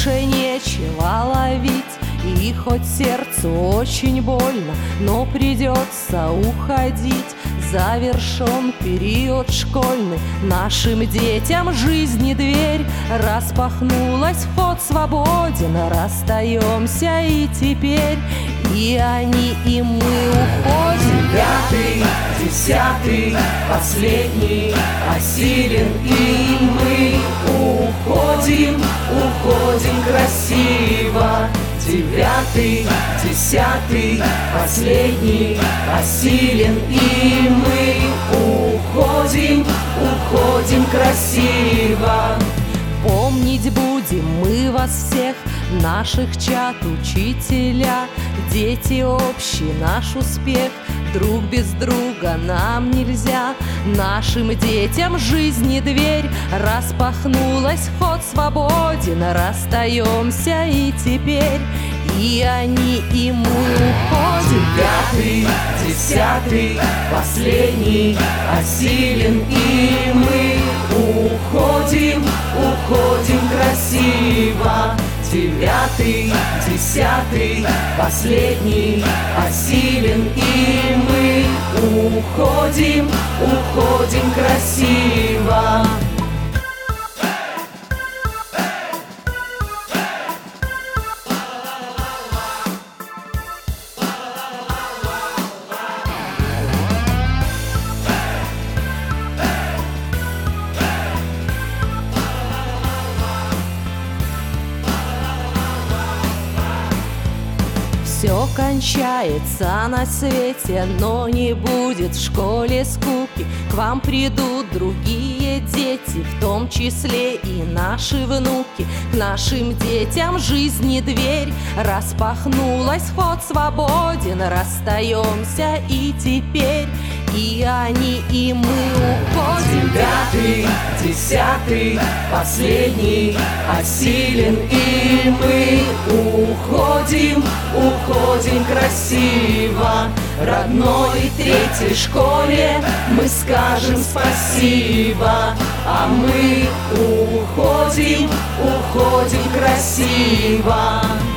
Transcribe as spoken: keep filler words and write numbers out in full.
больше нечего ловить. И хоть сердцу очень больно, но придется уходить. Завершен период школьный, нашим детям жизни дверь распахнулась, вход свободен, расстаемся и теперь. И они, и мы уходим. Девятый, десятый, последний осилен, и мы уходим, уходим красиво. Девятый, десятый, последний осилен, и мы уходим, уходим красиво. Помнить будем мы вас всех, наших чад учителя. Дети общий наш успех, друг без друга нам нельзя. Нашим детям жизни дверь распахнулась, вход свободен, расстаемся и теперь. И они, и мы уходим. Девятый, десятый, последний осилен, и мы уходим, уходим красиво. Девятый, десятый, последний осилен, и мы уходим, уходим красиво. Все кончается на свете, но не будет в школе скуки. К вам придут другие дети, в том числе и наши внуки. К нашим детям жизни дверь распахнулась, вход свободен, расстаемся и теперь. И они, и мы уходим. Девятый, десятый, последний осилен, и мы уходим, уходим красиво. Родной третьей школе мы скажем спасибо, а мы уходим, уходим красиво.